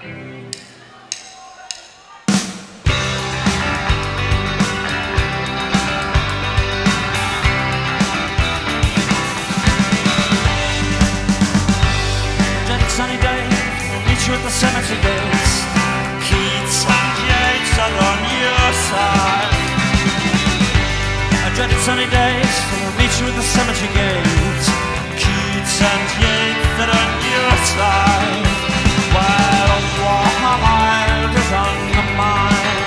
Sunny day, we'll meet you at the cemetery gates. Keats and Yates are on your side. A dreaded sunny days, we'll meet you at the cemetery gates. Keats and Yates are on your side. While a wild is on the mind.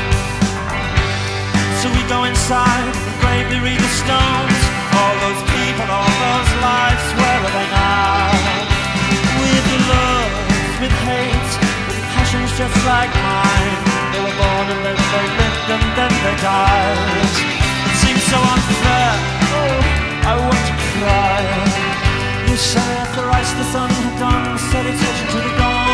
So we go inside and gravely read the stones. All those people, all those lives, where are they now? With love, with hate, with passions just like mine. They were born and then they lived and then they died. It seems so unfair, oh, I want to cry. You say after ice the sun had gone, salutation to the dawn.